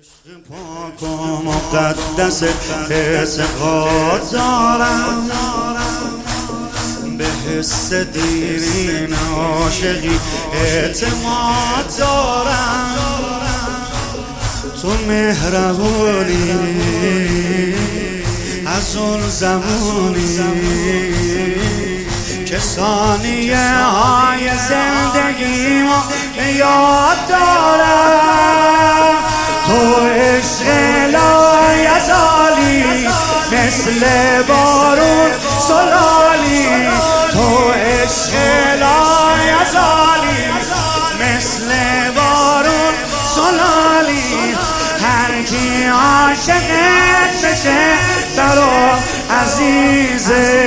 عشق پاک و مقدس اعتقاد دارم، به حس دیرین عاشقی اعتماد دارم. تو مهربونی از اون زمانی که ثانیه های زندگیمو یاد دارم. تو عشق لایزالی مثل بارون سلالی، تو عشق لایزالی مثل بارون سلالی. هر کی عاشقت بشه برا عزیزه،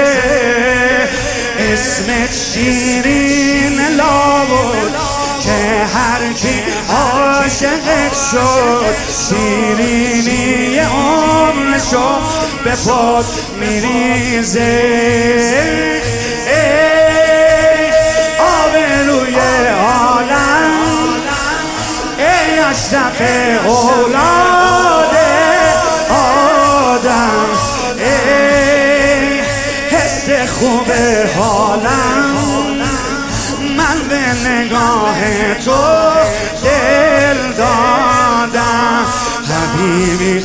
اسمت شیرین لابد که هر کی عاشقت شد شیرینی عمرشو به پات میریزه. ای آبروی عالم، ای اشرف اولاد آدم، ای حس خوب حالم، من به نگاه تو دل دادم. حبیبی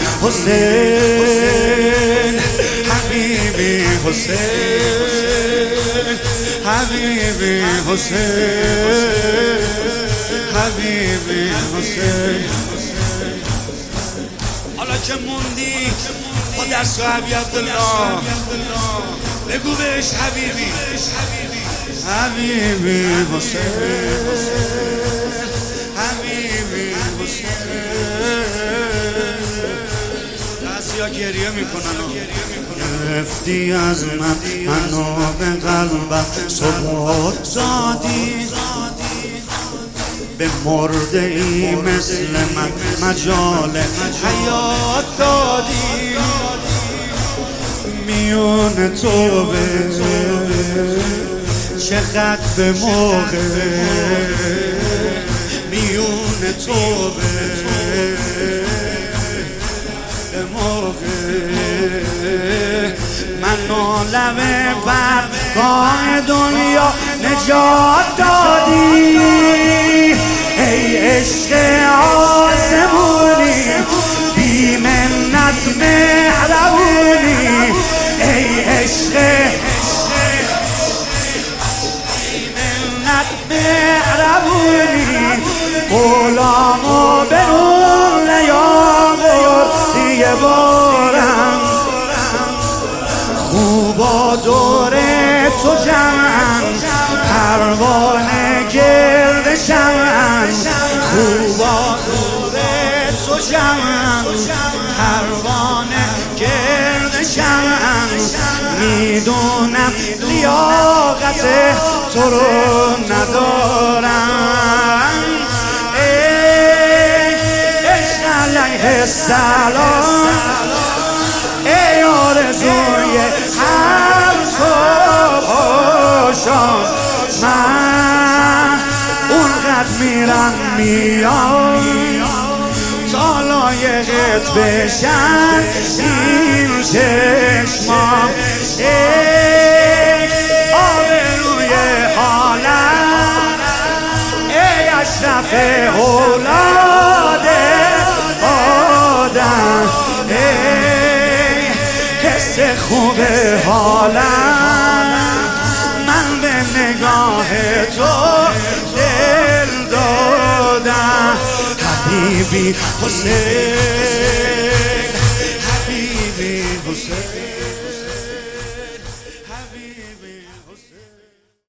حسین، حبیبی حسین، حبیبی حسین، حبیبی حسین. حالا که موندی با دست حبیب عبدالله بگو بهش حبیبی، حبیبی حسین، حبیبی حسین. بعضیا گریه میکنن، گرفتی از منو به قلبم ثبات دادی، به مرده ای مثل من مجال حیات دادی. میون تو به چقدر به موقع، میون تو به موقع، منو لب برگاه دنیا نجات دادی. ای عشق آسمونی بی منت مهربونی، ای عشق مهربونی، غلامو به نور نیاوردی یه بارم. خوبا دور تو جمعن، پروانه گرد شمعن، خوبا دور تو جمعن، پروانه گرد شمعن. میدونم لیاقت تو رو ندارم. ای عشق علیه السلام، ای آرزوی هر صبح و شام. من اونقدر میرم میام تا لایقت بشن این چشمام. ای آبروی عالم، ای اشرف اولاد آدم، ای حس خوب حالم، من به نگاه تو دل دادم. حبیبی حسین، حبیبی حسین.